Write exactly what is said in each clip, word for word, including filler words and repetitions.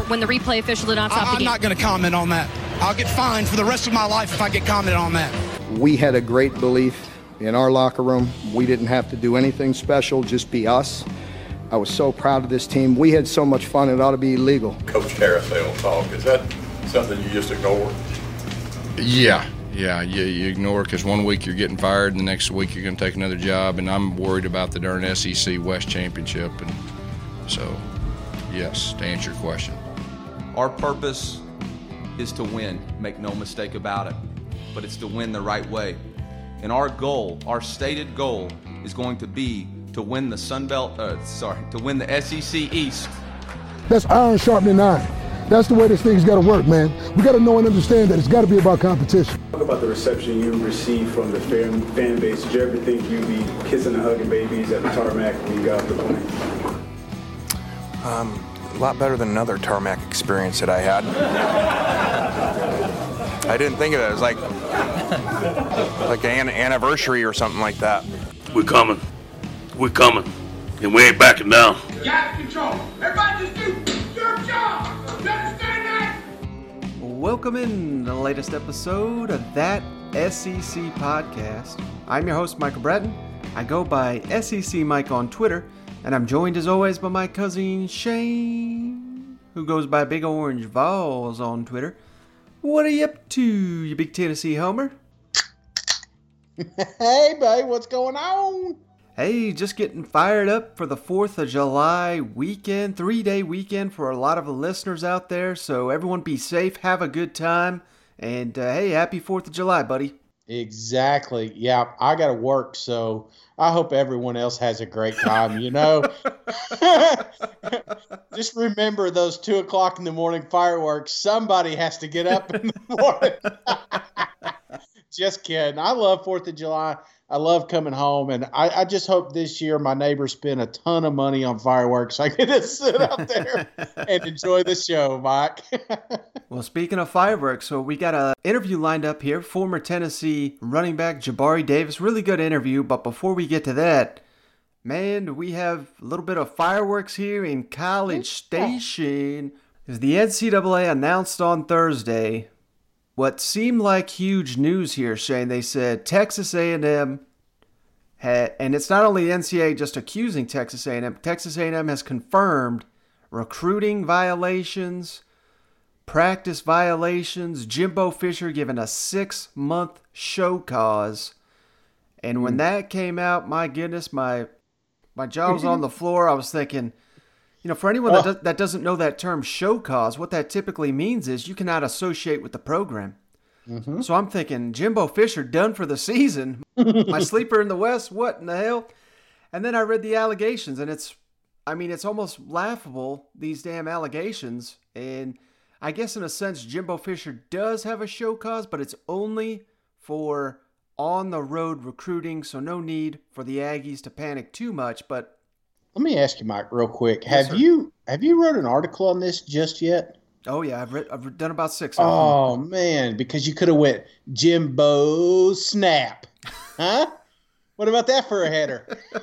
when the replay official did not stop I, the I'm game? not going to comment on that. I'll get fined for the rest of my life if I get commented on that. We had a great belief in our locker room. We didn't have to do anything special, just be us. I was so proud of this team. We had so much fun, it ought to be illegal. Coach carousel talk, is that something you just ignore? Yeah, yeah, you, you ignore it because one week you're getting fired and the next week you're going to take another job, and I'm worried about the darn S E C West Championship. And so, yes, to answer your question. Our purpose is to win, make no mistake about it, but it's to win the right way. And our goal, our stated goal, is going to be to win the Sun Belt, uh, sorry, to win the S E C East. That's iron sharpening iron. That's the way this thing's got to work, man. We got to know and understand that it's got to be about competition. Talk about the reception you received from the fan, fan base. Did you ever think you'd be kissing and hugging babies at the tarmac when you got off the plane? Um, a lot better than another tarmac experience that I had. I didn't think of it. It was like, like an anniversary or something like that. We're coming. We're coming. And we ain't backing down. Got control. Everybody just do your job. You understand that? Welcome in to the latest episode of That S E C Podcast. I'm your host, Michael Bratton. I go by S E C Mike on Twitter, and I'm joined as always by my cousin Shane, who goes by Big Orange Vols on Twitter. What are you up to, you big Tennessee homer? Hey, babe, what's going on? Hey, just getting fired up for the fourth of July weekend, three-day weekend for a lot of the listeners out there. So everyone be safe, have a good time, and uh, hey, happy fourth of July, buddy. Exactly. Yeah, I got to work, so I hope everyone else has a great time, you know? Just remember those two o'clock in the morning fireworks. Somebody has to get up in the morning. Just kidding. I love fourth of July. I love coming home, and I, I just hope this year my neighbors spend a ton of money on fireworks so I get to sit out there and enjoy the show, Mike. Well, speaking of fireworks, so we got an interview lined up here. Former Tennessee running back Jabari Davis. Really good interview, but before we get to that, man, we have a little bit of fireworks here in College Station. As the N C double A announced on Thursday what seemed like huge news here, Shane. They said Texas A and M had, and it's not only the N C double A just accusing Texas A and M. Texas A and M has confirmed recruiting violations, practice violations. Jimbo Fisher given a six-month show cause. And when that came out, my goodness, my my jaw was on the floor. I was thinking, you know, for anyone that, does, that doesn't know that term show cause, what that typically means is you cannot associate with the program. Mm-hmm. So I'm thinking, Jimbo Fisher done for the season. My sleeper in the West, what in the hell? And then I read the allegations, and it's, I mean, it's almost laughable, these damn allegations. And I guess in a sense, Jimbo Fisher does have a show cause, but it's only for on-the-road recruiting, so no need for the Aggies to panic too much, but let me ask you, Mike, real quick. Yes, have sir. you have you wrote an article on this just yet? Oh yeah, I've read, I've done about six. Oh man, because you could have went Jimbo Snap, huh? What about that for a header?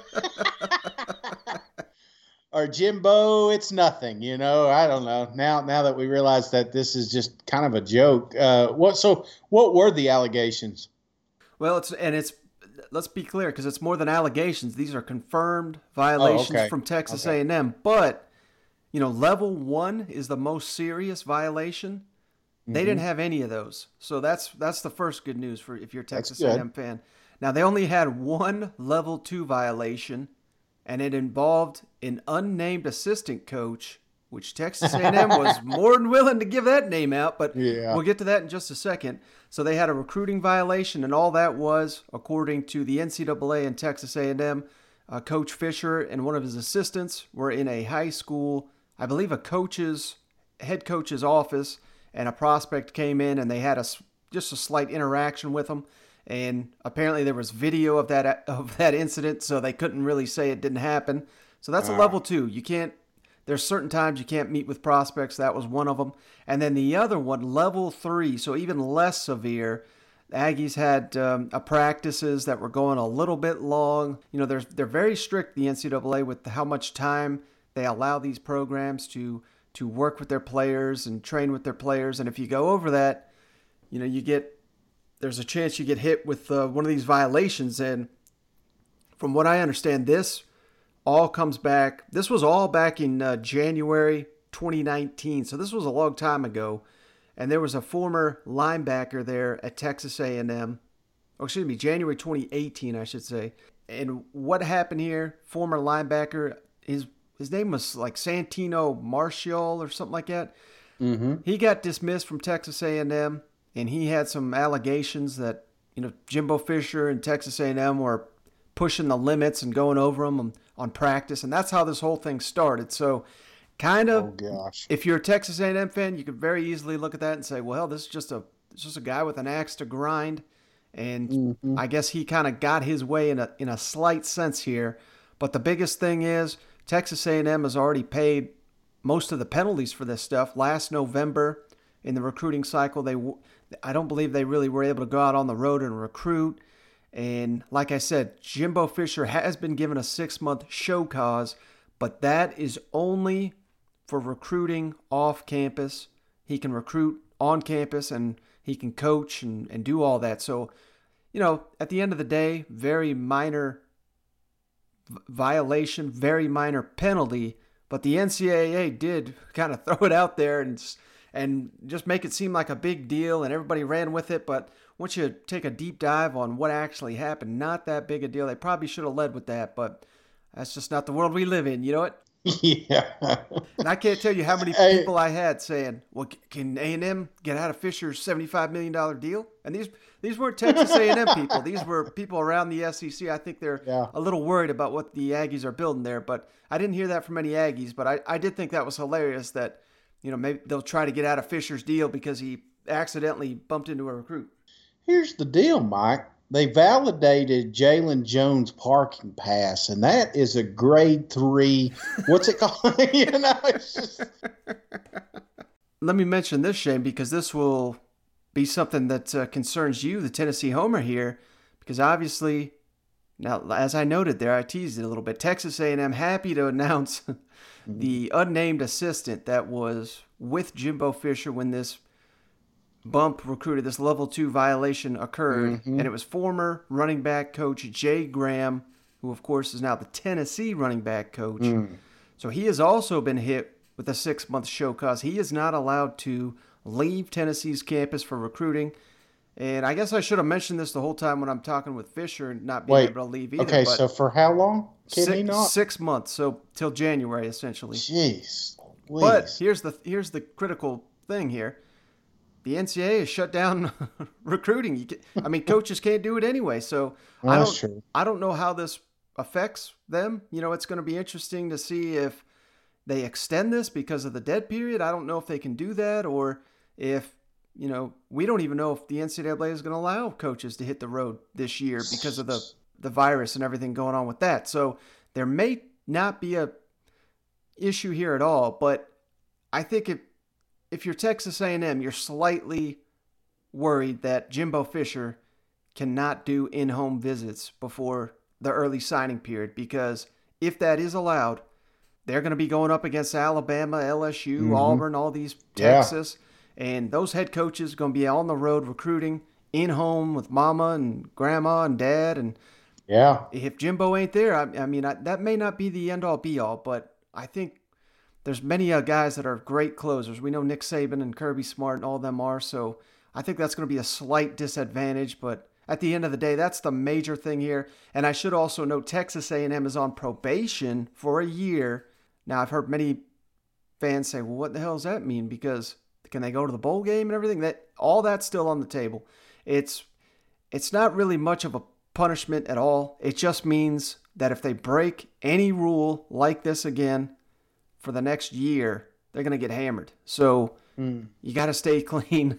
Or Jimbo, it's nothing. You know, I don't know. Now, now that we realize that this is just kind of a joke, uh, what? So, what were the allegations? Well, it's and it's. Let's be clear, because it's more than allegations. These are confirmed violations oh, okay. from Texas okay. A and M. But, you know, level one is the most serious violation. Mm-hmm. They didn't have any of those. So that's that's the first good news for if you're a Texas A and M fan. Now, they only had one level two violation, and it involved an unnamed assistant coach, which Texas A and M was more than willing to give that name out, but yeah. We'll get to that in just a second. So they had a recruiting violation, and all that was, according to the N C double A and Texas A and M, uh, Coach Fisher and one of his assistants were in a high school, I believe a coach's, head coach's office, and a prospect came in, and they had a, just a slight interaction with him, and apparently there was video of that of that incident, so they couldn't really say it didn't happen. So that's uh. a level two. You can't, there's certain times you can't meet with prospects. That was one of them. And then the other one, level three, so even less severe. The Aggies had um, a practices that were going a little bit long. You know, they're, they're very strict, the N C double A, with how much time they allow these programs to to work with their players and train with their players. And if you go over that, you know, you get, there's a chance you get hit with uh, one of these violations. And from what I understand, this all comes back. This was all back in uh, January twenty nineteen. So this was a long time ago. And there was a former linebacker there at Texas A and M. Oh, excuse me, January twenty eighteen, I should say. And what happened here, former linebacker, his his name was like Santino Marshall or something like that. Mm-hmm. He got dismissed from Texas A and M, and he had some allegations that, you know, Jimbo Fisher and Texas A and M were pushing the limits and going over them on, on practice, and that's how this whole thing started. So kind of, oh, gosh. If you're a Texas A and M fan, you could very easily look at that and say, well, this is just a, it's just a guy with an axe to grind. And mm-hmm. I guess he kind of got his way in a in a slight sense here. But the biggest thing is Texas A and M has already paid most of the penalties for this stuff. Last November in the recruiting cycle, they I don't believe they really were able to go out on the road and recruit. And like I said, Jimbo Fisher has been given a six-month show cause, but that is only for recruiting off campus. He can recruit on campus and he can coach and, and do all that. So, you know, at the end of the day, very minor v- violation, very minor penalty, but the N C double A did kind of throw it out there and and just make it seem like a big deal, and everybody ran with it. But once you take a deep dive on what actually happened, not that big a deal. They probably should have led with that, but that's just not the world we live in, you know what? Yeah. And I can't tell you how many Hey. people I had saying, well, can A and M get out of Fisher's seventy-five million dollars deal? And these these weren't Texas A and M people. These were people around the S E C. I think they're Yeah. a little worried about what the Aggies are building there. But I didn't hear that from any Aggies. But I, I did think that was hilarious that, you know, maybe they'll try to get out of Fisher's deal because he accidentally bumped into a recruit. Here's the deal, Mike. They validated Jalen Jones' parking pass, and that is a grade three. What's it called? you know, it's just... Let me mention this, Shane, because this will be something that uh, concerns you, the Tennessee homer here, because obviously, now as I noted there, I teased it a little bit. Texas A and M happy to announce the unnamed assistant that was with Jimbo Fisher when this bump recruited, this level two violation occurred, Mm-hmm. and it was former running back coach Jay Graham, who of course is now the Tennessee running back coach. Mm. So he has also been hit with a six-month show cause. He is not allowed to leave Tennessee's campus for recruiting. And I guess I should have mentioned this the whole time when I'm talking with Fisher and not being Wait, able to leave either. okay, but so for how long can six, he not? Six months, so till January essentially. Jeez. But Louise. here's the here's the critical thing here. The N C double A has shut down recruiting. You can, I mean, coaches can't do it anyway. So Well, I don't that's true. I don't know how this affects them. You know, it's going to be interesting to see if they extend this because of the dead period. I don't know if they can do that, or if, you know, we don't even know if the N C double A is going to allow coaches to hit the road this year because of the, the virus and everything going on with that. So there may not be a issue here at all, but I think if, if you're Texas A and M, you're slightly worried that Jimbo Fisher cannot do in-home visits before the early signing period, because if that is allowed, they're going to be going up against Alabama, L S U, Mhm. Auburn, all these, Yeah. Texas, and those head coaches are going to be on the road recruiting in-home with mama and grandma and dad, and Yeah. if Jimbo ain't there, I, I mean, I, that may not be the end-all, be-all, but I think there's many uh, guys that are great closers. We know Nick Saban and Kirby Smart and all of them are, so I think that's going to be a slight disadvantage, but at the end of the day, that's the major thing here. And I should also note Texas A and M is on probation for a year. Now, I've heard many fans say, well, what the hell does that mean? Because can they go to the bowl game and everything? That all that's still on the table. It's it's not really much of a punishment at all. It just means that if they break any rule like this again for the next year, they're going to get hammered. So Mm. you got to stay clean,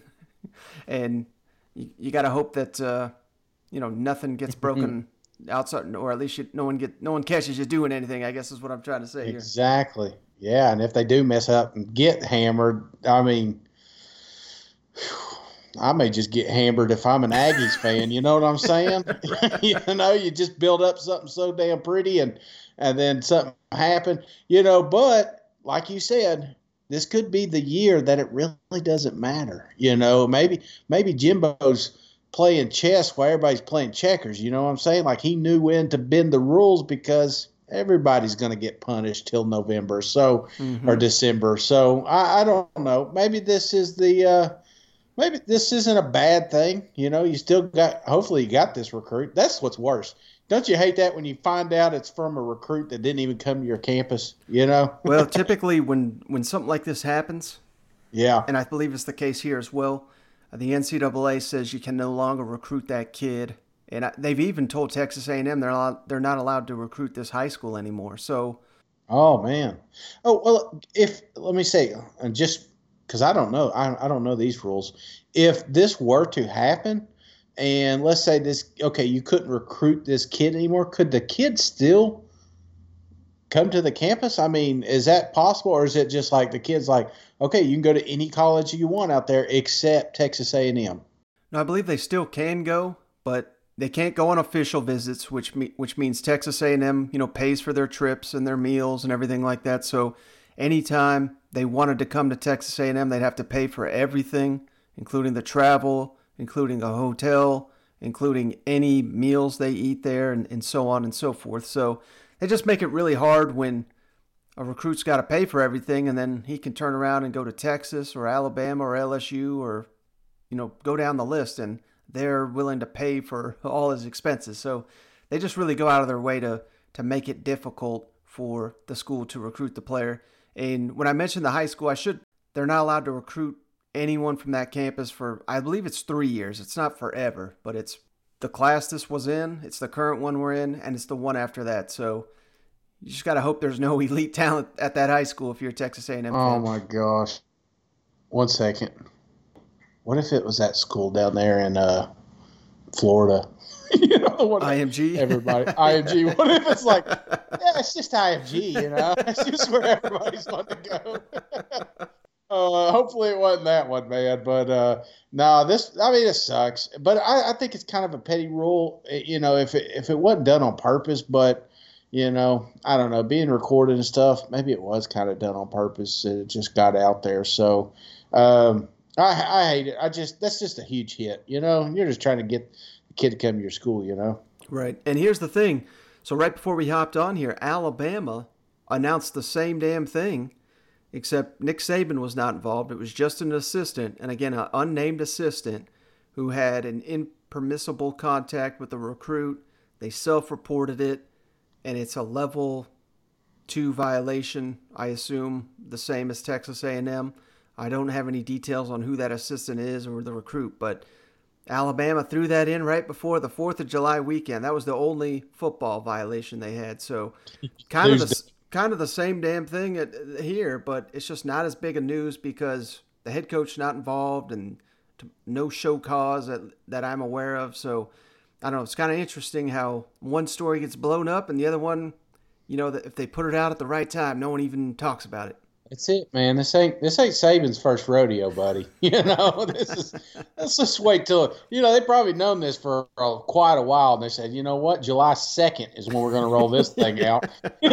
and you, you got to hope that uh, you know nothing gets broken outside, or at least you, no one get no one catches you doing anything, I guess is what I'm trying to say here. Exactly. Yeah, and if they do mess up and get hammered, I mean, I may just get hammered if I'm an Aggies fan. You know what I'm saying? you know, you just build up something so damn pretty, and and then something happened. You know, but like you said, this could be the year that it really doesn't matter. You know, maybe maybe Jimbo's playing chess while everybody's playing checkers. You know what I'm saying? Like he knew when to bend the rules because everybody's going to get punished till November, so mm-hmm. or December. So I, I don't know. Maybe this is the uh, maybe this isn't a bad thing. You know, you still got. Hopefully, you got this recruit. That's what's worse. Don't you hate that when you find out it's from a recruit that didn't even come to your campus, you know? Well, typically when, when something like this happens, yeah, and I believe it's the case here as well, the N C double A says you can no longer recruit that kid. And I, they've even told Texas A and M they're, allowed, they're not allowed to recruit this high school anymore. So, oh, man. Oh, well, if – let me say, and just because I don't know. I, I don't know these rules. If this were to happen – and let's say this, okay, you couldn't recruit this kid anymore. Could the kid still come to the campus? I mean, is that possible? Or is it just like the kid's like, okay, you can go to any college you want out there except Texas A and M? No, I believe they still can go, but they can't go on official visits, which me, which means Texas A and M, you know, pays for their trips and their meals and everything like that. So anytime they wanted to come to Texas A and M, they'd have to pay for everything, including the travel, including a hotel, including any meals they eat there, and, and so on and so forth. So they just make it really hard when a recruit's got to pay for everything, and then he can turn around and go to Texas or Alabama or L S U or, you know, go down the list, and they're willing to pay for all his expenses. So they just really go out of their way to, to make it difficult for the school to recruit the player. And when I mentioned the high school, I should, they're not allowed to recruit anyone from that campus for, I believe it's three years. It's not forever, but it's the class this was in, it's the current one we're in, and it's the one after that. So you just got to hope there's no elite talent at that high school if you're a Texas A and M fan. Oh, my gosh. One second. What if it was that school down there in uh, Florida? You know, the one I M G? Everybody. I M G. What if it's like, yeah, it's just I M G, you know? It's just where everybody's going to go. Uh, hopefully it wasn't that one, man. But uh, no, this, I mean, it sucks. But I, I think it's kind of a petty rule, you know, if it, if it wasn't done on purpose. But, you know, I don't know, being recorded and stuff, maybe it was kind of done on purpose. It just got out there. So um, I, I hate it. I just, that's just a huge hit, you know. You're just trying to get the kid to come to your school, you know. Right. And here's the thing. So right before we hopped on here, Alabama announced the same damn thing. Except Nick Saban was not involved. It was just an assistant, and again, an unnamed assistant who had an impermissible contact with a recruit. They self-reported it, and it's a level two violation, I assume, the same as Texas A and M. I don't have any details on who that assistant is or the recruit, but Alabama threw that in right before the fourth of July weekend. That was the only football violation they had. So kind of the... Kind of the same damn thing at, here, but it's just not as big a news because the head coach not involved and no show cause that, that I'm aware of. So I don't know. It's kind of interesting how one story gets blown up and the other one, you know, that if they put it out at the right time, no one even talks about it. That's it, man. This ain't this ain't Saban's first rodeo, buddy. You know, this is let's just wait till you know they've probably known this for uh, quite a while, and they said, you know what, July second is when we're going to roll this thing out.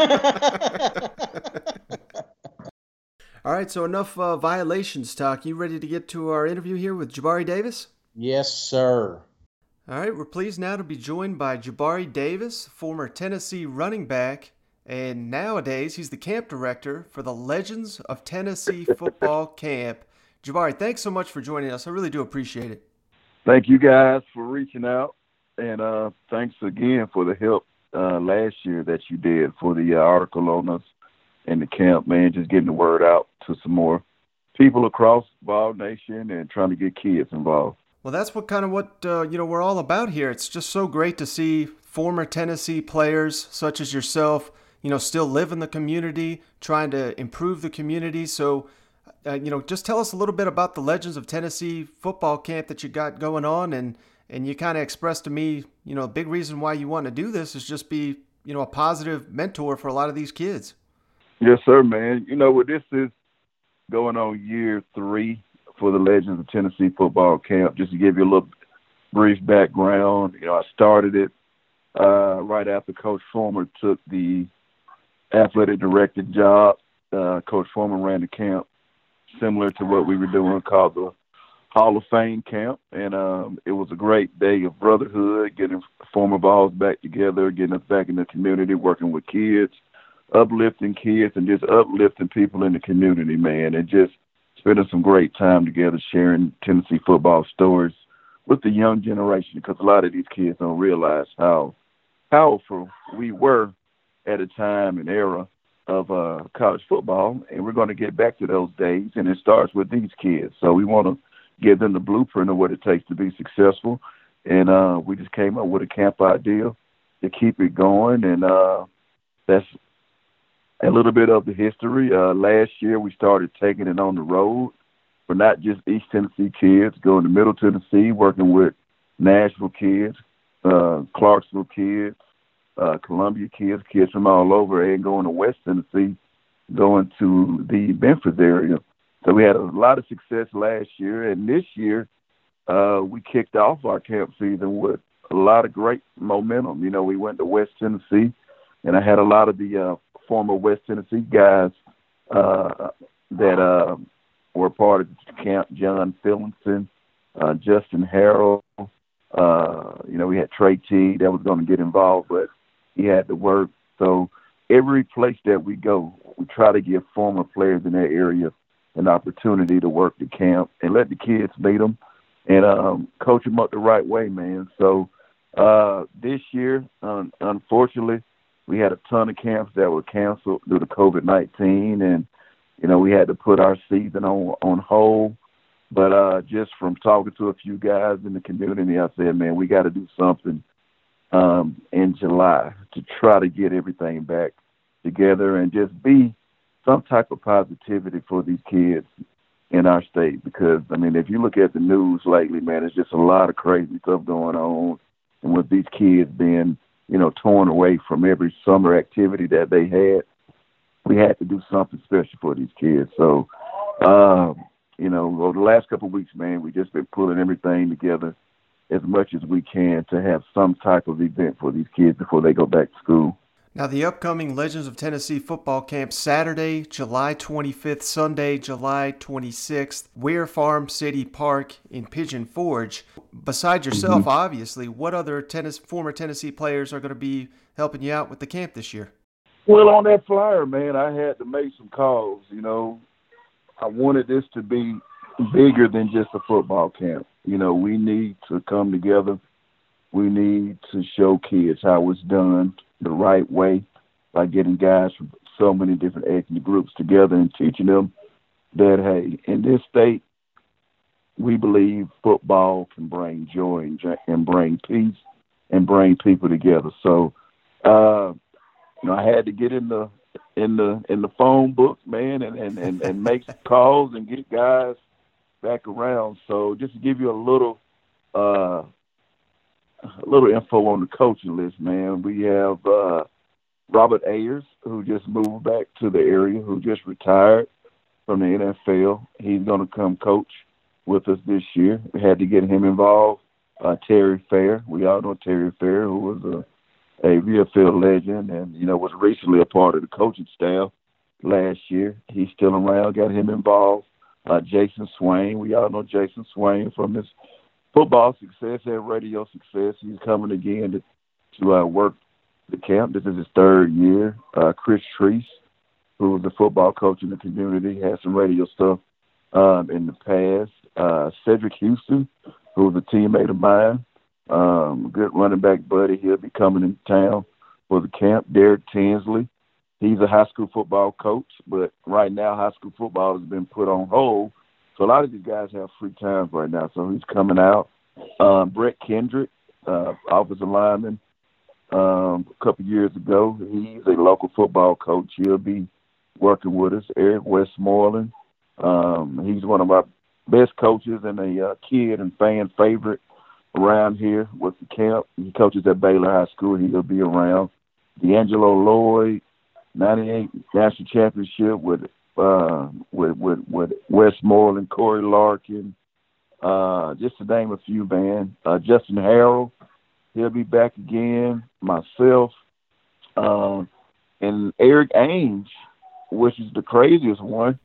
All right, so enough uh, violations talk. You ready to get to our interview here with Jabari Davis? Yes, sir. All right, we're pleased now to be joined by Jabari Davis, former Tennessee running back. And nowadays, he's the camp director for the Legends of Tennessee football camp. Jabari, thanks so much for joining us. I really do appreciate it. Thank you guys for reaching out. And uh, thanks again for the help uh, last year that you did for the uh, article on us in the camp, man, just getting the word out to some more people across Ball Nation and trying to get kids involved. Well, that's what kind of what, uh, you know, we're all about here. It's just so great to see former Tennessee players such as yourself, you know, still live in the community, trying to improve the community. So, uh, you know, just tell us a little bit about the Legends of Tennessee football camp that you got going on. And, and you kind of expressed to me, you know, a big reason why you want to do this is just be, you know, a positive mentor for a lot of these kids. Yes, sir, man. You know, what this is going on year three for the Legends of Tennessee football camp. Just to give you a little brief background, you know, I started it uh, right after Coach Foreman took the athletic director job. Uh, Coach Foreman ran the camp similar to what we were doing called the Hall of Fame camp. And um, it was a great day of brotherhood, getting former balls back together, getting us back in the community, working with kids, uplifting kids, and just uplifting people in the community, man, and just spending some great time together sharing Tennessee football stories with the young generation, because a lot of these kids don't realize how powerful we were at a time and era of uh, college football, and we're going to get back to those days, and it starts with these kids. So we want to give them the blueprint of what it takes to be successful, and uh, we just came up with a camp idea to keep it going, and uh, that's a little bit of the history. Uh, last year we started taking it on the road for not just East Tennessee kids, going to Middle Tennessee, working with Nashville kids, uh, Clarksville kids, uh, Columbia kids, kids from all over, and going to West Tennessee, going to the Memphis area. So we had a lot of success last year, and this year uh, we kicked off our camp season with a lot of great momentum. You know, we went to West Tennessee, and I had a lot of the uh, former West Tennessee guys uh, that uh, were part of the camp, John Phillinson, uh, Justin Harrell. Uh, you know, we had Trey T that was going to get involved, but he had to work. So every place that we go, we try to give former players in that area an opportunity to work the camp and let the kids meet them and um, coach them up the right way, man. So uh, this year, um, unfortunately, we had a ton of camps that were canceled due to COVID nineteen, and, you know, we had to put our season on, on hold. But uh, just from talking to a few guys in the community, I said, man, we got to do something um, in July to try to get everything back together and just be some type of positivity for these kids in our state. Because, I mean, if you look at the news lately, man, it's just a lot of crazy stuff going on. And with these kids being, you know, torn away from every summer activity that they had, we had to do something special for these kids. So, um, you know, over the last couple of weeks, man, we just been pulling everything together as much as we can to have some type of event for these kids before they go back to school. Now, the upcoming Legends of Tennessee football camp, Saturday, July twenty-fifth, Sunday, July twenty-sixth, Ware Farm City Park in Pigeon Forge. Besides yourself, mm-hmm. obviously, what other tennis, former Tennessee players are going to be helping you out with the camp this year? Well, on that flyer, man, I had to make some calls. You know, I wanted this to be bigger than just a football camp. You know, we need to come together. We need to show kids how it's done the right way by getting guys from so many different ethnic groups together and teaching them that, hey, in this state, we believe football can bring joy and, and bring peace and bring people together. So, uh, you know, I had to get in the in the in the phone book, man, and, and, and, and make some calls and get guys back around. So just to give you a little uh, a little info on the coaching list, man, we have uh, Robert Ayers, who just moved back to the area, who just retired from the N F L. He's going to come coach with us this year. We had to get him involved. Uh, Terry Fair, we all know Terry Fair, who was a a real field legend and, you know, was recently a part of the coaching staff last year. He's still around, got him involved. Uh, Jason Swain, we all know Jason Swain from his football success and radio success. He's coming again to, to uh, work the camp. This is his third year. Uh, Chris Treese, who was a football coach in the community, had some radio stuff um, in the past. Uh, Cedric Houston, who was a teammate of mine. Um, good running back buddy. He'll be coming into town for the camp. Derek Tinsley, he's a high school football coach, but right now high school football has been put on hold. So a lot of these guys have free time right now, so he's coming out. Um, Brett Kendrick, uh, offensive lineman, um, a couple years ago. He's a local football coach. He'll be working with us. Eric Westmoreland, um, he's one of our best coaches and a uh, kid and fan favorite around here with the camp. He coaches at Baylor High School. He'll be around. D'Angelo Lloyd, ninety-eight national championship with uh, with, with with Westmoreland, Corey Larkin, uh, just to name a few, man. Uh, Justin Harrell, he'll be back again. Myself, uh, and Eric Ainge, which is the craziest one.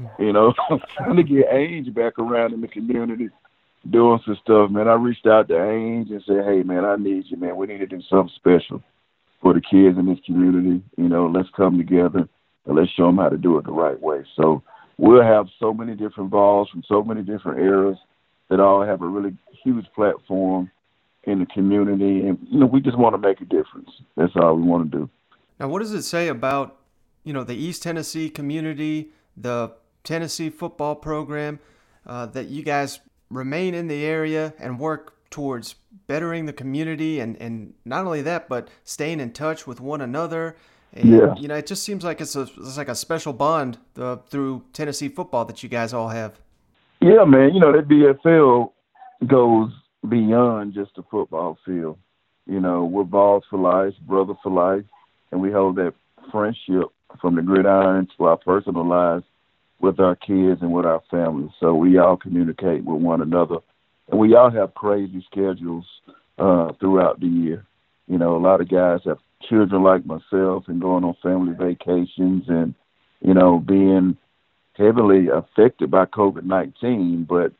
You know, I'm trying to get Ainge back around in the community doing some stuff, man. I reached out to Ainge and said, hey, man, I need you, man. We need to do something special for the kids in this community. You know, let's come together and let's show them how to do it the right way. So we'll have so many different balls from so many different eras that all have a really huge platform in the community. And, you know, we just want to make a difference. That's all we want to do. Now, what does it say about, you know, the East Tennessee community, the Tennessee football program, uh, that you guys remain in the area and work towards bettering the community, and, and not only that, but staying in touch with one another? And, yeah. you know, it just seems like it's, a, it's like a special bond uh, through Tennessee football that you guys all have. Yeah, man. You know, that B F L goes beyond just the football field. You know, we're balls for life, brother for life, and we hold that friendship from the gridiron to our personal lives with our kids and with our families. So we all communicate with one another, and we all have crazy schedules uh, throughout the year. You know, a lot of guys have children like myself and going on family vacations and, you know, being heavily affected by COVID nineteen, but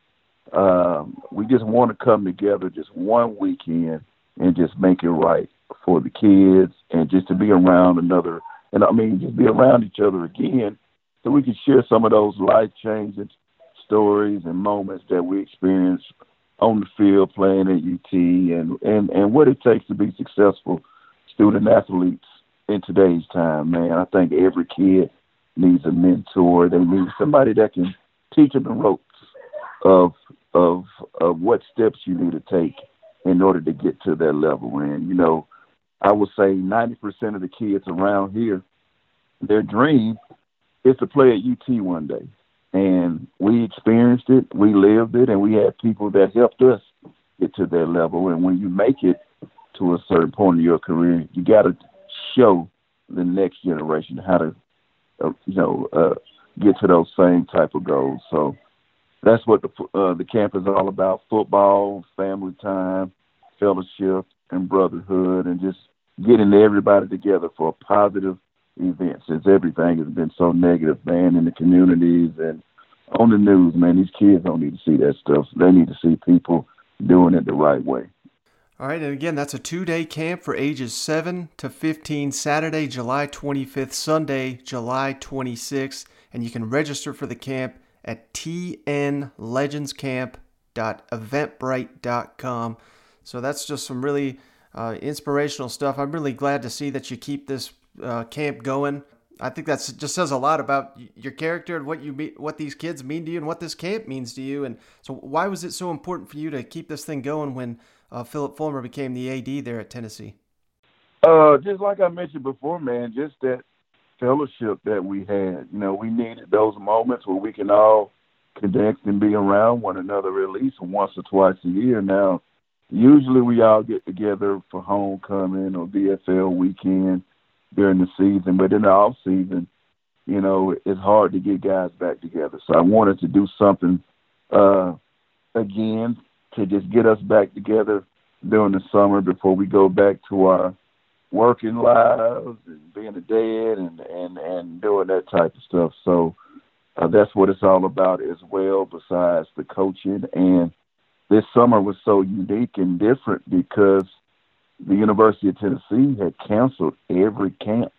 um, we just want to come together just one weekend and just make it right for the kids and just to be around another, and I mean, just be around each other again so we can share some of those life-changing stories and moments that we experienced on the field playing at U T and, and, and what it takes to be successful student athletes in today's time, man. I think every kid needs a mentor. They need somebody that can teach them the ropes of of of what steps you need to take in order to get to that level. And, you know, I would say ninety percent of the kids around here, their dream is to play at U T one day. And we experienced it, we lived it, and we had people that helped us get to that level. And when you make it to a certain point in your career, you got to show the next generation how to, uh, you know, uh, get to those same type of goals. So that's what the uh, the camp is all about: football, family time, fellowship, and brotherhood, and just getting everybody together for a positive event. Since everything has been so negative, man, in the communities and on the news, man, these kids don't need to see that stuff. They need to see people doing it the right way. All right, and again, that's a two-day camp for ages seven to fifteen, Saturday, July twenty-fifth, Sunday, July twenty-sixth, and you can register for the camp at t n legends camp dot eventbrite dot com. So that's just some really uh, inspirational stuff. I'm really glad to see that you keep this uh, camp going. I think that just says a lot about your character and what you mean, what these kids mean to you and what this camp means to you. And so why was it so important for you to keep this thing going when uh, Philip Fulmer became the A D there at Tennessee? Uh, just like I mentioned before, man, just that fellowship that we had. You know, we needed those moments where we can all connect and be around one another at least once or twice a year. Now, usually we all get together for homecoming or B F L weekend during the season, but in the off season, you know, it's hard to get guys back together. So I wanted to do something uh, again to just get us back together during the summer before we go back to our working lives and being a dad and, and, and doing that type of stuff. So uh, that's what it's all about as well, besides the coaching. And this summer was so unique and different because the University of Tennessee had canceled every camp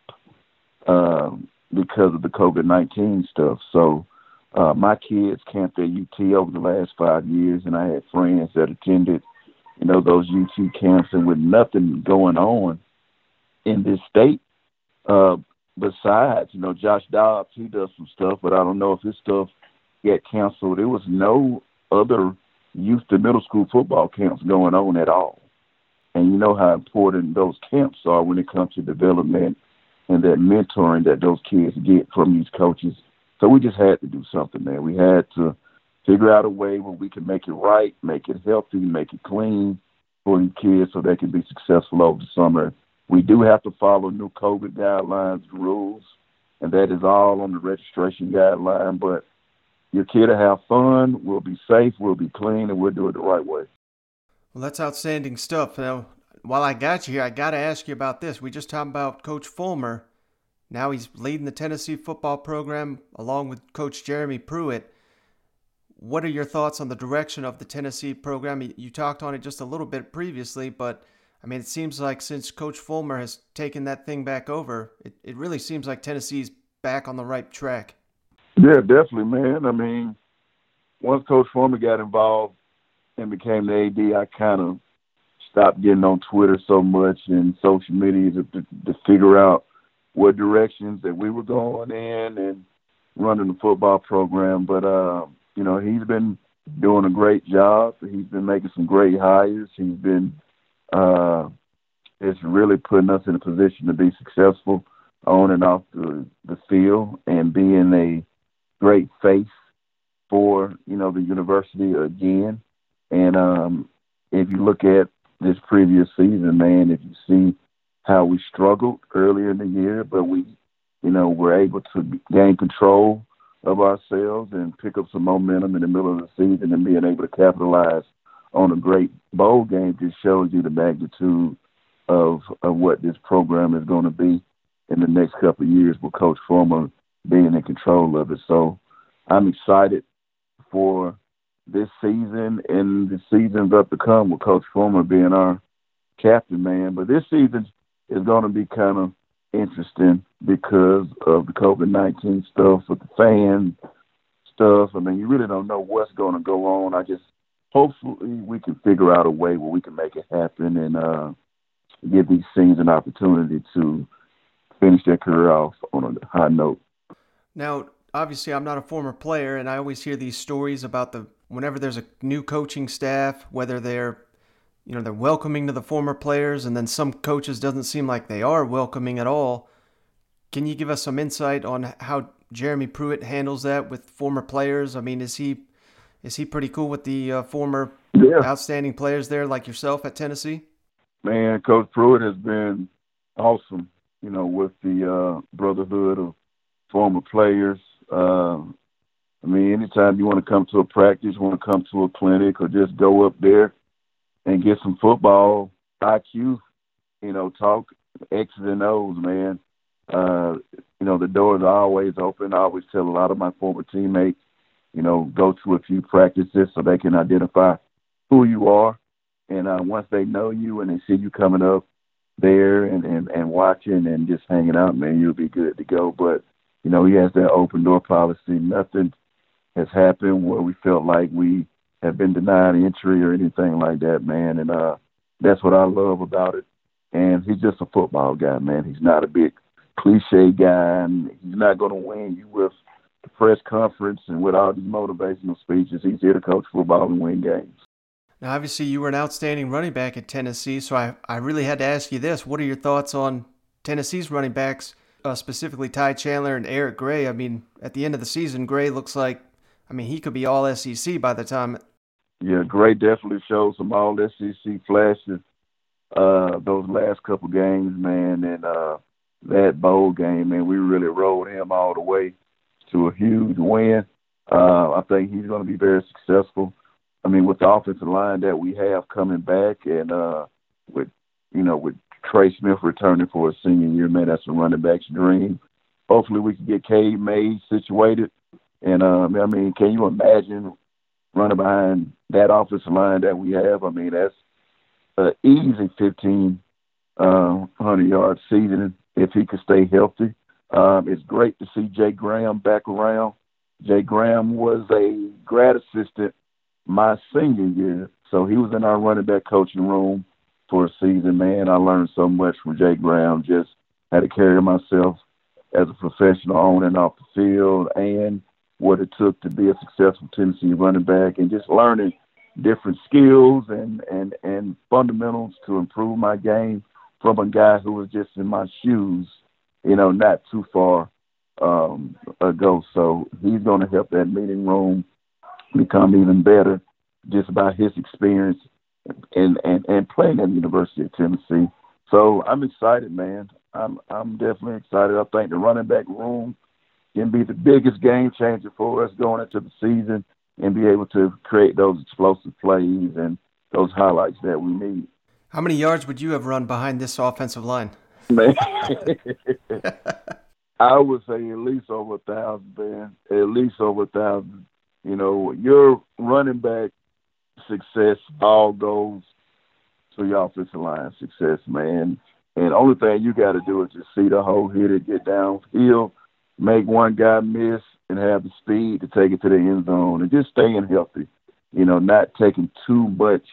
um, because of the COVID nineteen stuff. So uh, my kids camped at U T over the last five years, and I had friends that attended, you know, those U T camps, and with nothing going on in this state, uh, besides, you know, Josh Dobbs, he does some stuff, but I don't know if his stuff got canceled. There was no other youth to middle school football camps going on at all. And you know how important those camps are when it comes to development and that mentoring that those kids get from these coaches. So we just had to do something, man. We had to figure out a way where we can make it right, make it healthy, make it clean for these kids so they can be successful over the summer. We do have to follow new COVID guidelines and rules, and that is all on the registration guideline. But your kid will have fun, we'll be safe, we'll be clean, and we'll do it the right way. Well, that's outstanding stuff. Now, while I got you here, I got to ask you about this. We just talked about Coach Fulmer. Now he's leading the Tennessee football program along with Coach Jeremy Pruitt. What are your thoughts on the direction of the Tennessee program? You talked on it just a little bit previously, but I mean, it seems like since Coach Fulmer has taken that thing back over, it, it really seems like Tennessee's back on the right track. Yeah, definitely, man. I mean, once Coach Fulmer got involved and became the A D, I kind of stopped getting on Twitter so much and social media to, to, to figure out what directions that we were going in and running the football program. But, uh, you know, he's been doing a great job. He's been making some great hires. He's been uh, it's really putting us in a position to be successful on and off the, the field and being a great face for, you know, the university again. And um, if you look at this previous season, man, if you see how we struggled earlier in the year, but we, you know, were able to gain control of ourselves and pick up some momentum in the middle of the season and being able to capitalize on a great bowl game just shows you the magnitude of, of what this program is going to be in the next couple of years with Coach Fulmer being in control of it. So I'm excited for this season and the seasons up to come with Coach Fulmer being our captain, man. But this season is going to be kind of interesting because of the COVID nineteen stuff with the fan stuff. I mean, you really don't know what's going to go on. I just hopefully we can figure out a way where we can make it happen and uh, give these teams an opportunity to finish their career off on a high note. Now, obviously, I'm not a former player, and I always hear these stories about the whenever there's a new coaching staff, whether they're you know they're welcoming to the former players, and then some coaches doesn't seem like they are welcoming at all. Can you give us some insight on how Jeremy Pruitt handles that with former players? I mean, is he is he pretty cool with the uh, former yeah. outstanding players there, like yourself at Tennessee? Man, Coach Pruitt has been awesome. You know, with the uh, brotherhood of former players. Uh, I mean, anytime you want to come to a practice, want to come to a clinic, or just go up there and get some football I Q, you know, talk X's and O's, man. Uh, you know, the doors are always open. I always tell a lot of my former teammates, you know, go to a few practices so they can identify who you are. And uh, once they know you and they see you coming up there and, and, and watching and just hanging out, man, you'll be good to go. But, you know, he has that open door policy. Nothing has happened where we felt like we have been denied entry or anything like that, man. And uh, that's what I love about it. And he's just a football guy, man. He's not a big cliche guy, and he's not going to win you with the press conference and with all these motivational speeches. He's here to coach football and win games. Now, obviously, you were an outstanding running back at Tennessee, so I, I really had to ask you this. What are your thoughts on Tennessee's running backs, uh, specifically Ty Chandler and Eric Gray? I mean, at the end of the season, Gray looks like, I mean, he could be all S E C by the time. Yeah, Gray definitely showed some all S E C flashes uh, those last couple games, man, and uh, that bowl game, man, we really rolled him all the way to a huge win. Uh, I think he's going to be very successful. I mean, with the offensive line that we have coming back and uh, with, you know, with Trey Smith returning for a senior year, man, that's a running back's dream. Hopefully we can get Cade Mays situated. And, um, I mean, can you imagine running behind that offensive line that we have? I mean, that's an easy fifteen hundred yard season if he could stay healthy. Um, it's great to see Jay Graham back around. Jay Graham was a grad assistant my senior year, so he was in our running back coaching room for a season, man. I learned so much from Jay Graham, just had to carry myself as a professional on and off the field and what it took to be a successful Tennessee running back and just learning different skills and, and, and fundamentals to improve my game from a guy who was just in my shoes, you know, not too far um, ago. So he's going to help that meeting room become even better just by his experience and, and, and playing at the University of Tennessee. So I'm excited, man. I'm I'm definitely excited. I think the running back room can be the biggest game changer for us going into the season and be able to create those explosive plays and those highlights that we need. How many yards would you have run behind this offensive line? Man, I would say at least over a thousand, man. At least over a thousand. You know, your running back success all goes to your offensive line success, man. And the only thing you got to do is just see the whole hitter get downfield, make one guy miss, and have the speed to take it to the end zone, and just staying healthy. You know, not taking too much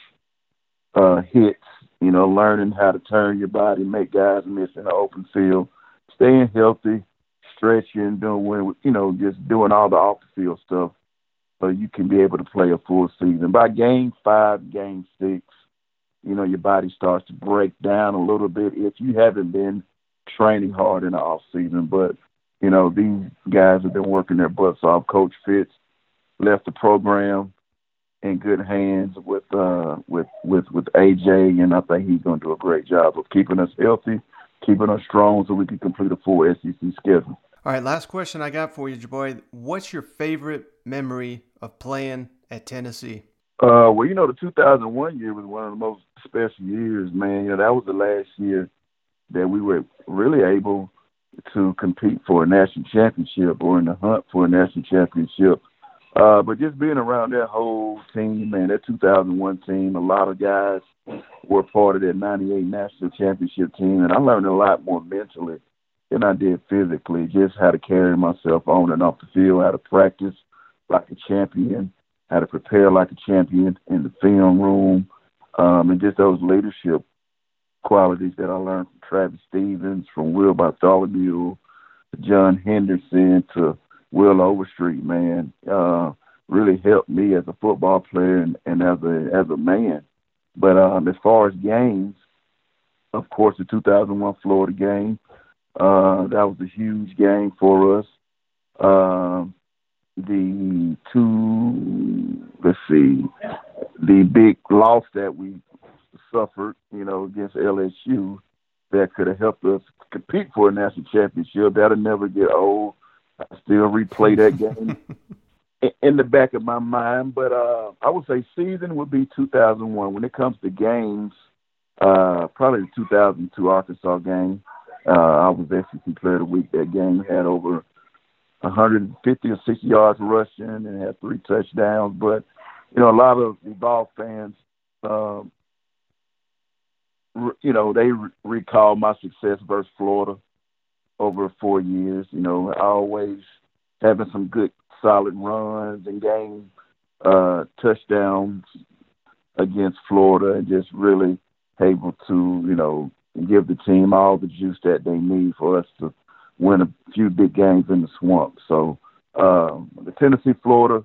uh, hits. You know, learning how to turn your body, make guys miss in the open field, staying healthy, stretching, doing, you know, just doing all the off-the-field stuff so you can be able to play a full season. By game five, game six, you know, your body starts to break down a little bit if you haven't been training hard in the off-season. But, you know, these guys have been working their butts off. Coach Fitz left the program in good hands with uh, with with with A J, and I think he's going to do a great job of keeping us healthy, keeping us strong, so we can complete a full S E C schedule. All right, last question I got for you, Jaboy. What's your favorite memory of playing at Tennessee? Uh, well, you know, the two thousand one year was one of the most special years, man. You know, that was the last year that we were really able to compete for a national championship or in the hunt for a national championship. Uh, but just being around that whole team, man, that two thousand one team, a lot of guys were part of that ninety-eight national championship team, and I learned a lot more mentally than I did physically, just how to carry myself on and off the field, how to practice like a champion, how to prepare like a champion in the film room, um, and just those leadership qualities that I learned from Travis Stevens, from Will Bartholomew, to John Henderson, to Will Overstreet, man, uh, really helped me as a football player and, and as a as a man. But um, as far as games, of course, the two thousand one Florida game, uh, that was a huge game for us. Uh, the two, let's see, the big loss that we suffered, you know, against L S U, that could have helped us compete for a national championship. That'll never get old. I still replay that game in the back of my mind. But uh, I would say season would be two thousand one. When it comes to games, uh, probably the two thousand two Arkansas game. Uh, I was S E C Player of the Week that game. Had over one hundred fifty or sixty yards rushing and had three touchdowns. But, you know, a lot of the ball fans, um, re- you know, they re- recall my success versus Florida over four years, you know, always having some good, solid runs and game uh, touchdowns against Florida, and just really able to, you know, give the team all the juice that they need for us to win a few big games in the swamp. So um, the Tennessee-Florida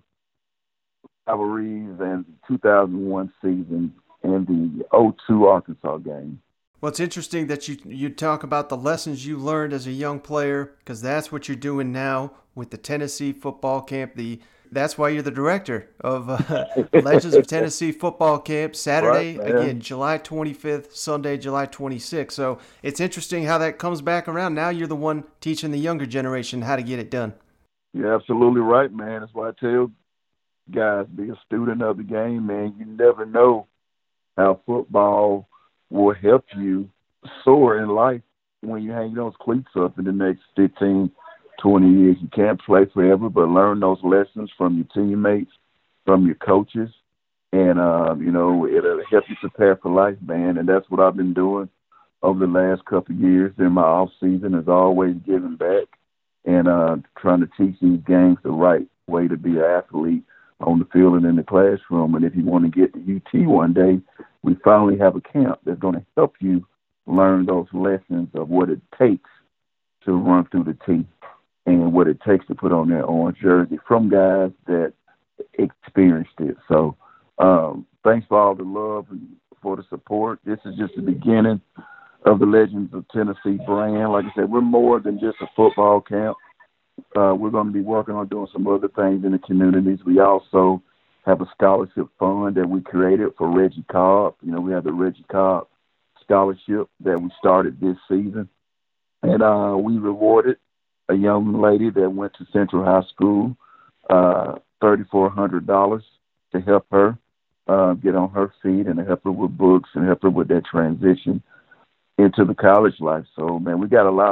rivalries and the two thousand one season and the oh two Arkansas game. Well, it's interesting that you you talk about the lessons you learned as a young player, because that's what you're doing now with the Tennessee football camp. The that's why you're the director of uh, Legends of Tennessee football camp. Saturday, right, again, July twenty-fifth, Sunday, July twenty-sixth. So it's interesting how that comes back around. Now you're the one teaching the younger generation how to get it done. You're absolutely right, man. That's why I tell guys, be a student of the game, man. You never know how football will help you soar in life when you hang those cleats up in the next fifteen, twenty years. You can't play forever, but learn those lessons from your teammates, from your coaches, and, uh, you know, it'll help you prepare for life, man. And that's what I've been doing over the last couple of years in my off season, is always giving back and uh, trying to teach these games the right way to be an athlete on the field and in the classroom. And if you want to get to U T one day, we finally have a camp that's going to help you learn those lessons of what it takes to run through the T and what it takes to put on that orange jersey from guys that experienced it. So um, thanks for all the love and for the support. This is just the beginning of the Legends of Tennessee brand. Like I said, we're more than just a football camp. Uh, we're going to be working on doing some other things in the communities. We also have a scholarship fund that we created for Reggie Cobb. You know, we have the Reggie Cobb scholarship that we started this season. And uh, we rewarded a young lady that went to Central High School uh, three thousand four hundred dollars to help her uh, get on her feet and to help her with books and help her with that transition into the college life. So, man, we got a lot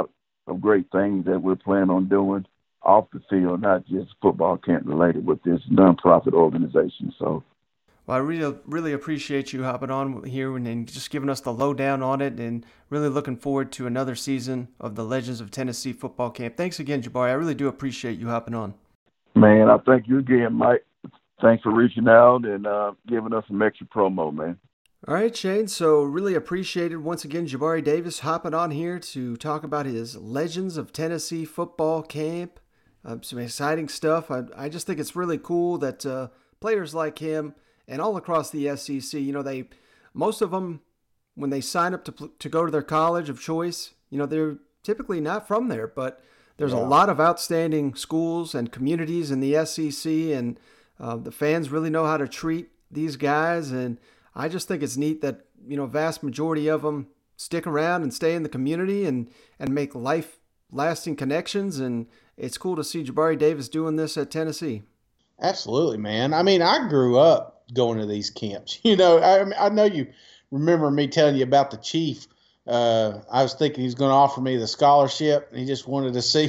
of great things that we're planning on doing off the field, not just football camp related with this nonprofit organization. So, well, I really, really appreciate you hopping on here and, and just giving us the lowdown on it, and really looking forward to another season of the Legends of Tennessee football camp. Thanks again, Jabari. I really do appreciate you hopping on. Man, I thank you again, Mike. Thanks for reaching out and uh, giving us some extra promo, man. All right, Shane. So really appreciated once again Jabari Davis hopping on here to talk about his Legends of Tennessee football camp. Uh, some exciting stuff. I, I just think it's really cool that uh, players like him and all across the S E C, you know, they most of them, when they sign up to to go to their college of choice, you know, they're typically not from there, but there's yeah. a lot of outstanding schools and communities in the S E C, and uh, the fans really know how to treat these guys, and I just think it's neat that, you know, vast majority of them stick around and stay in the community and, and make life-lasting connections, and it's cool to see Jabari Davis doing this at Tennessee. Absolutely, man. I mean, I grew up going to these camps. You know, I, I know you remember me telling you about the chief. Uh, I was thinking he was going to offer me the scholarship, and he just wanted to see.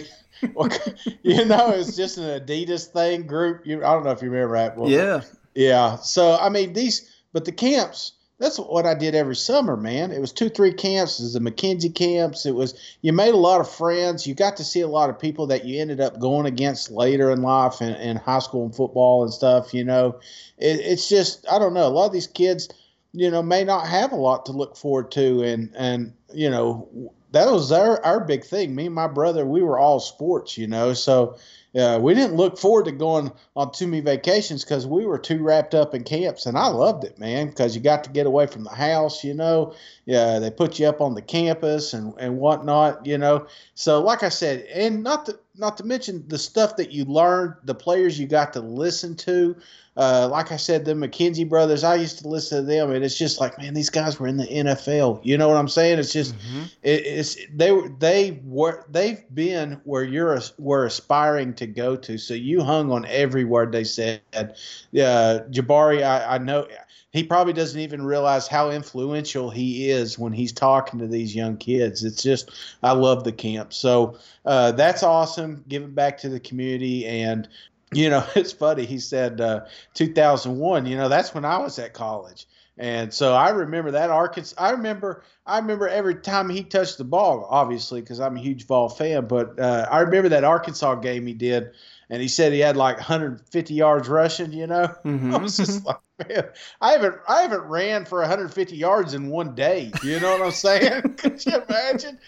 You know, it's just an Adidas thing group. You, I don't know if you remember that. Well, yeah. Yeah. So, I mean, these – but the camps – that's what I did every summer, man. It was two, three camps. It was the McKenzie camps. It was, you made a lot of friends. You got to see a lot of people that you ended up going against later in life and in high school and football and stuff, you know. It, it's just, I don't know. A lot of these kids, you know, may not have a lot to look forward to. And, and you know, that was our, our big thing. Me and my brother, we were all sports, you know. So, Uh, we didn't look forward to going on too many vacations because we were too wrapped up in camps, and I loved it, man, because you got to get away from the house, you know. Yeah, they put you up on the campus and, and whatnot, you know. So, like I said, and not to, not to mention the stuff that you learned, the players you got to listen to. Uh, like I said, the McKenzie brothers, I used to listen to them, and it's just like, man, these guys were in the N F L. You know what I'm saying? It's just, mm-hmm. it, it's they they were they've been where you're were aspiring to go to. So you hung on every word they said. Uh, Jabari, I, I know he probably doesn't even realize how influential he is when he's talking to these young kids. It's just, I love the camp. So uh, that's awesome. Giving back to the community. And you know, it's funny. He said uh, two thousand one, you know, that's when I was at college. And so I remember that Arkansas. I remember I remember every time he touched the ball, obviously, because I'm a huge Vol fan. But uh, I remember that Arkansas game he did. And he said he had like one hundred fifty yards rushing, you know. Mm-hmm. I was just like, man, I haven't I haven't ran for one hundred fifty yards in one day. You know what I'm saying? Could you imagine?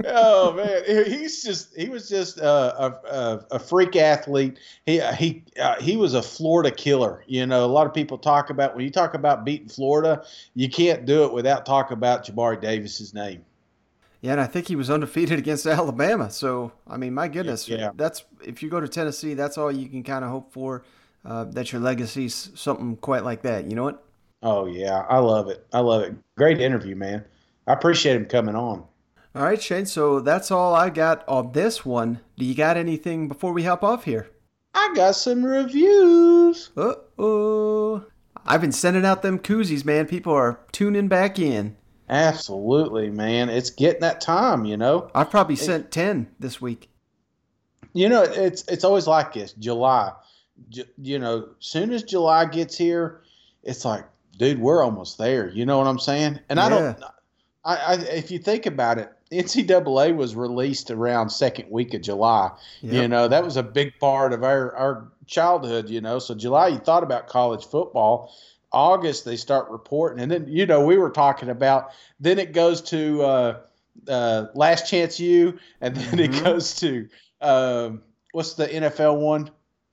Oh man, he's just he was just uh, a, a a freak athlete. He he uh, he was a Florida killer. You know, a lot of people talk about when you talk about beating Florida, you can't do it without talking about Jabari Davis's name. Yeah, and I think he was undefeated against Alabama. So, I mean, my goodness, yeah. that's if you go to Tennessee, that's all you can kind of hope for, uh, that your legacy's something quite like that. You know what? Oh, yeah. I love it. I love it. Great interview, man. I appreciate him coming on. All right, Shane. So that's all I got on this one. Do you got anything before we hop off here? I got some reviews. Uh-oh. I've been sending out them koozies, man. People are tuning back in. Absolutely, man. It's getting that time, you know. I've probably sent it, ten this week. You know, it's it's always like this. July, J- you know, soon as July gets here, it's like, dude, we're almost there. You know what I'm saying? And yeah. I don't. I, I if you think about it, N C double A was released around second week of July. Yep. You know, that was a big part of our our childhood. You know, so July, you thought about college football. August, they start reporting. And then, you know, we were talking about, then it goes to uh, uh, Last Chance U, and then mm-hmm. it goes to, um, what's the N F L one?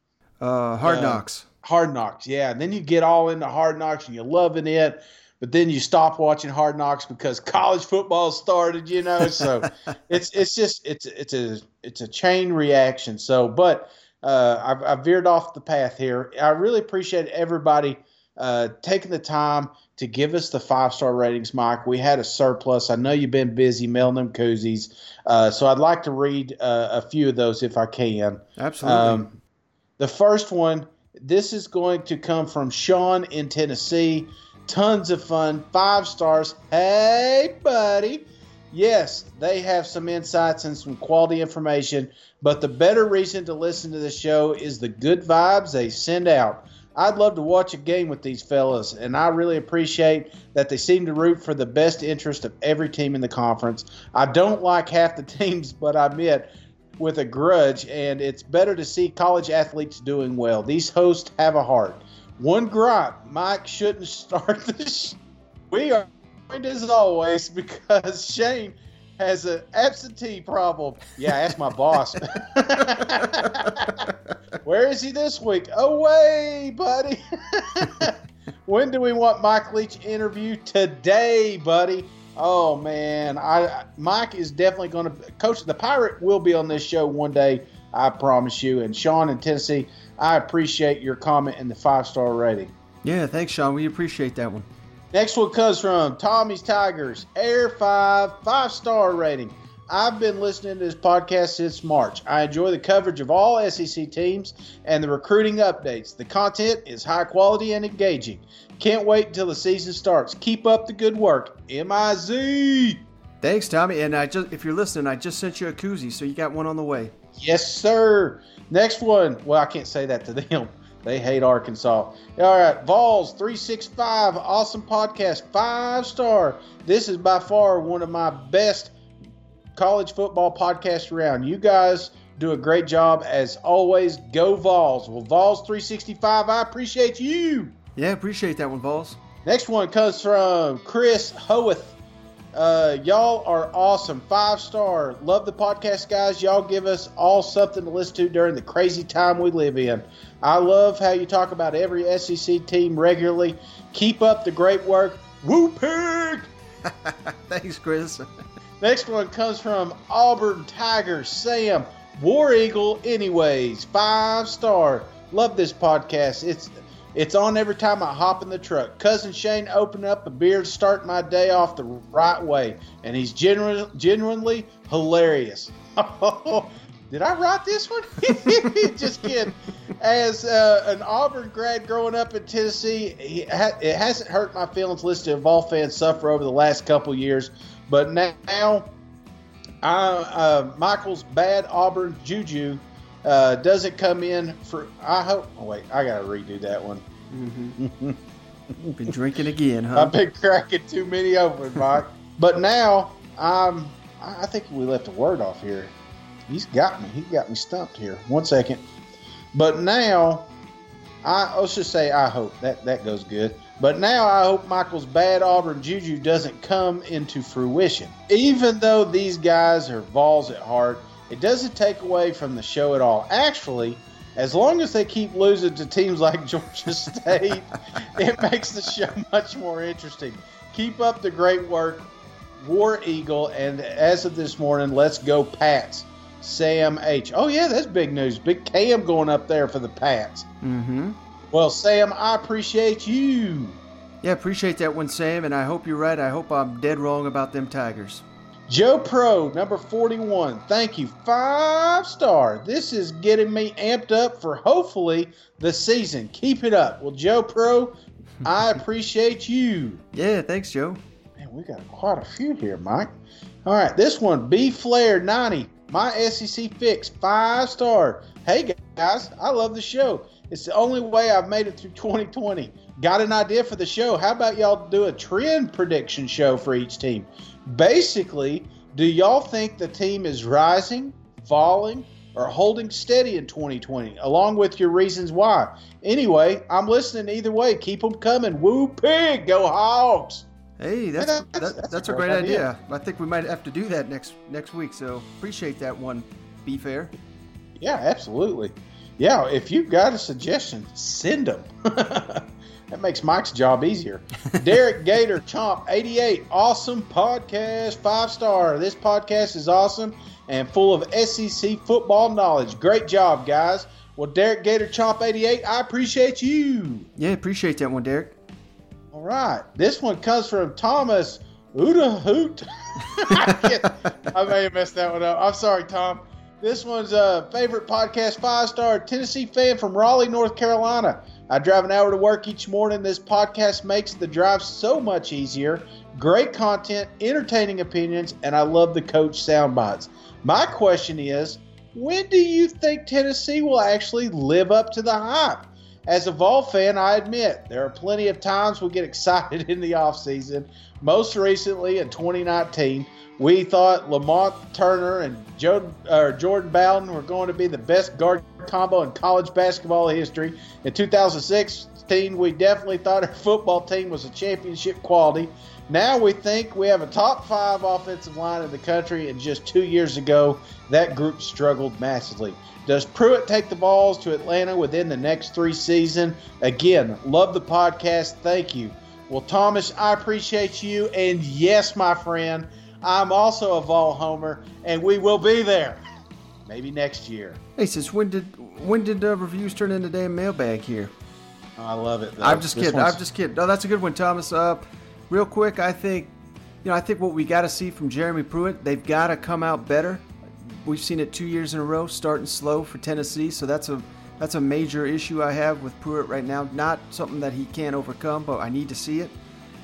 Uh, Hard Knocks. Uh, Hard Knocks, yeah. And then you get all into Hard Knocks, and you're loving it. But then you stop watching Hard Knocks because college football started, you know. So it's it's just it's it's a it's a chain reaction. So, but uh, I've, I've veered off the path here. I really appreciate everybody Uh, taking the time to give us the five-star ratings, Mike. We had a surplus. I know you've been busy mailing them koozies, uh, so I'd like to read uh, a few of those if I can. Absolutely. Um, the first one, this is going to come from Sean in Tennessee. Tons of fun. Five stars. Hey, buddy. Yes, they have some insights and some quality information, but the better reason to listen to the show is the good vibes they send out. I'd love to watch a game with these fellas, and I really appreciate that they seem to root for the best interest of every team in the conference. I don't like half the teams, but I admit with a grudge, and it's better to see college athletes doing well. These hosts have a heart. One gripe, Mike shouldn't start this. We are as always because Shane has an absentee problem. Yeah, ask my boss. Where is he this week? Away, buddy. When do we want Mike Leach interview? Today, buddy. Oh man, I Mike is definitely going to coach. The Pirate will be on this show one day, I promise you. And Sean in Tennessee, I appreciate your comment and the five star rating. Yeah, thanks, Sean. We appreciate that one. Next one comes from Tommy's Tigers, Air five, five-star rating. I've been listening to this podcast since March. I enjoy the coverage of all S E C teams and the recruiting updates. The content is high quality and engaging. Can't wait until the season starts. Keep up the good work. M I Z. Thanks, Tommy. And I just, if you're listening, I just sent you a koozie, so you got one on the way. Yes, sir. Next one. Well, I can't say that to them. They hate Arkansas. All right, Vols three sixty-five, awesome podcast, five star. This is by far one of my best college football podcasts around. You guys do a great job as always. Go Vols. Well, Vols three sixty-five, I appreciate you. Yeah, appreciate that one, Vols. Next one comes from Chris Hoeth. Uh, y'all are awesome. Five star. Love the podcast, guys. Y'all give us all something to listen to during the crazy time we live in. I love how you talk about every S E C team regularly. Keep up the great work. Woo Pig! Thanks, Chris. Next one comes from Auburn Tigers. Sam, War Eagle anyways. Five star. Love this podcast. It's It's on every time I hop in the truck. Cousin Shane opened up a beer to start my day off the right way, and he's genu- genuinely hilarious. Did I write this one? Just kidding. As uh, an Auburn grad growing up in Tennessee, he ha- it hasn't hurt my feelings listening to Vol fans suffer over the last couple years. But now, I, uh, Michael's bad Auburn juju uh, doesn't come in for. I hope. Oh wait, I gotta redo that one. Mm-hmm. Been drinking again, huh? I've been cracking too many open, Mike. But now, um, I think we left a word off here. He's got me. He got me stumped here. One second. But now, I let's just say I hope that that goes good. But now I hope Michael's bad Auburn juju doesn't come into fruition. Even though these guys are Vols at heart, it doesn't take away from the show at all. Actually, as long as they keep losing to teams like Georgia State, it makes the show much more interesting. Keep up the great work, War Eagle, and as of this morning, let's go Pats. Sam H. Oh, yeah, that's big news. Big Cam going up there for the Pats. Mm-hmm. Well, Sam, I appreciate you. Yeah, appreciate that one, Sam, and I hope you're right. I hope I'm dead wrong about them Tigers. Joe Pro, number forty-one. Thank you. Five star. This is getting me amped up for hopefully the season. Keep it up. Well, Joe Pro, I appreciate you. Yeah, thanks, Joe. Man, we got quite a few here, Mike. All right, this one, B Flair ninety. My S E C fix, five star. Hey, guys, I love the show. It's the only way I've made it through twenty twenty. Got an idea for the show? How about y'all do a trend prediction show for each team? Basically, do y'all think the team is rising, falling, or holding steady in twenty twenty, along with your reasons why? Anyway, I'm listening either way. Keep them coming. Woo Pig, go Hogs! Hey, that's that's, that, that's, that's a great idea. idea. I think we might have to do that next next week, so appreciate that one, Be Fair. Yeah, absolutely. Yeah, if you've got a suggestion, send them. That makes Mike's job easier. Derek Gator, Chomp, eighty-eight. Awesome podcast, five star. This podcast is awesome and full of S E C football knowledge. Great job, guys. Well, Derek Gator, Chomp, eighty-eight, I appreciate you. Yeah, appreciate that one, Derek. All right. This one comes from Thomas Uda Hoot. I, I may have messed that one up. I'm sorry, Tom. This one's a favorite podcast, five-star Tennessee fan from Raleigh, North Carolina. I drive an hour to work each morning. This podcast makes the drive so much easier. Great content, entertaining opinions, and I love the coach sound bites. My question is, when do you think Tennessee will actually live up to the hype? As a Vol fan, I admit there are plenty of times we get excited in the offseason. Most recently in twenty nineteen, we thought Lamont Turner and Joe, uh, Jordan Bowden were going to be the best guard combo in college basketball history. In two thousand sixteen, we definitely thought our football team was a championship quality. Now we think we have a top five offensive line in the country, and just two years ago, that group struggled massively. Does Pruitt take the Vols to Atlanta within the next three seasons? Again, love the podcast. Thank you. Well, Thomas, I appreciate you. And yes, my friend, I'm also a Vol homer, and we will be there. Maybe next year. Hey, since when did when did uh, reviews turn into damn mailbag here? Oh, I love it, though. I'm just This kidding. one's- I'm just kidding. No, that's a good one, Thomas. Uh, real quick, I think, you know, I think what we got to see from Jeremy Pruitt, they've got to come out better. We've seen it two years in a row, starting slow for Tennessee, so that's a that's a major issue I have with Pruitt right now. Not something that he can't overcome, but I need to see it.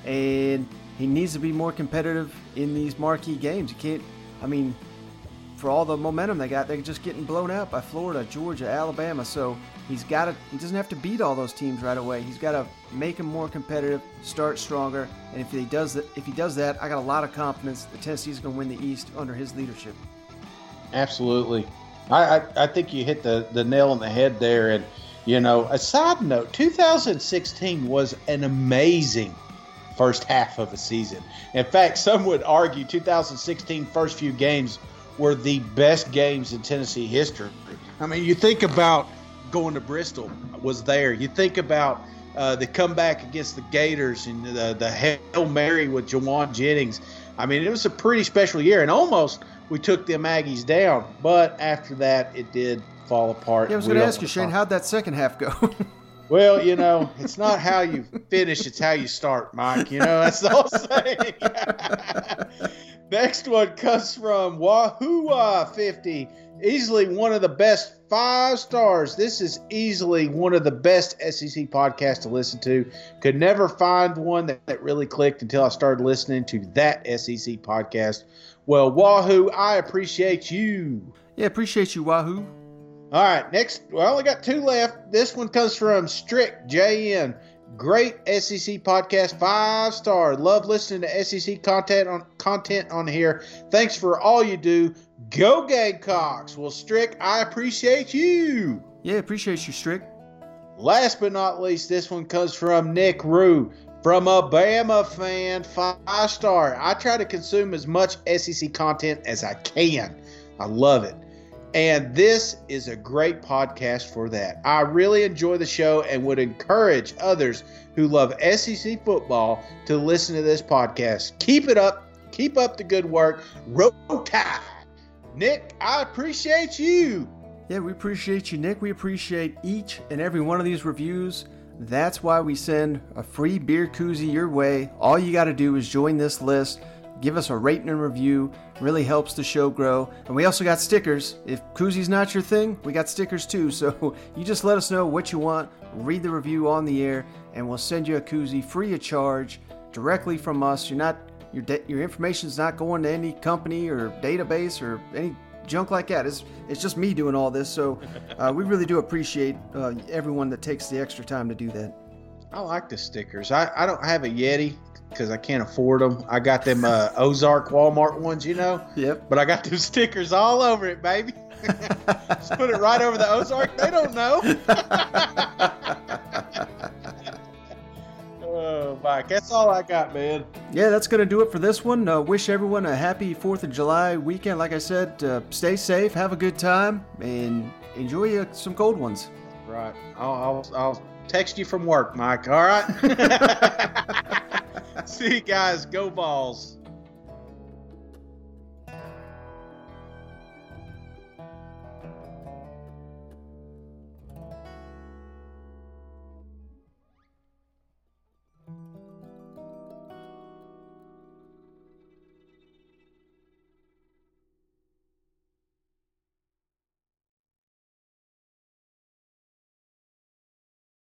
And he needs to be more competitive in these marquee games. You can't, I mean, for all the momentum they got, they're just getting blown out by Florida, Georgia, Alabama. So he's got to, he doesn't have to beat all those teams right away. He's got to make them more competitive, start stronger. And if he does that, if he does that, I got a lot of confidence that Tennessee's going to win the East under his leadership. Absolutely. I, I, I think you hit the, the nail on the head there. And, you know, a side note, two thousand sixteen was an amazing first half of a season. In fact, some would argue two thousand sixteen first few games were the best games in Tennessee history. I mean, you think about going to Bristol was there. You think about uh, the comeback against the Gators and the, the Hail Mary with Jawan Jennings. I mean, it was a pretty special year, and almost we took the Aggies down. But after that, it did fall apart. Yeah, I was We going to don't ask you, wanna Shane, talk- how'd that second half go? Well, you know, it's not how you finish, it's how you start, Mike. You know, that's the whole saying. Next one comes from Wahoo fifty. Easily one of the best five stars. This is easily one of the best S E C podcasts to listen to. Could never find one that, that really clicked until I started listening to that S E C podcast. Well, Wahoo, I appreciate you. Yeah, appreciate you, Wahoo. All right, next, we only got two left. This one comes from Strick J N. Great S E C podcast, five star. Love listening to S E C content on content on here. Thanks for all you do. Go Gamecocks. Well, Strick, I appreciate you. Yeah, appreciate you, Strick. Last but not least, this one comes from Nick Rue. From a Bama fan, five star. I try to consume as much S E C content as I can. I love it. And this is a great podcast for that. I really enjoy the show and would encourage others who love S E C football to listen to this podcast. Keep it up. Keep up the good work. Roll Tide. Nick, I appreciate you. Yeah, we appreciate you, Nick. We appreciate each and every one of these reviews. That's why we send a free beer koozie your way. All you got to do is join this list. Give us a rating and review. Really helps the show grow. And we also got stickers. If koozie's not your thing, we got stickers too. So you just let us know what you want. Read the review on the air, and we'll send you a koozie free of charge directly from us. You're not your da- your information's not going to any company or database or any junk like that. It's it's just me doing all this. So uh, we really do appreciate uh, everyone that takes the extra time to do that. I like the stickers. I, I don't have a Yeti because I can't afford them. I got them uh, Ozark Walmart ones, you know. Yep. But I got those stickers all over it, baby. Just put it right over the Ozark. They don't know. Oh, Mike, that's all I got, man. Yeah, that's going to do it for this one. Uh, wish everyone a happy fourth of July weekend. Like I said, uh, stay safe, have a good time, and enjoy uh, some cold ones. Right. I'll, I'll, I'll text you from work, Mike. All right? See you guys. Go Vols.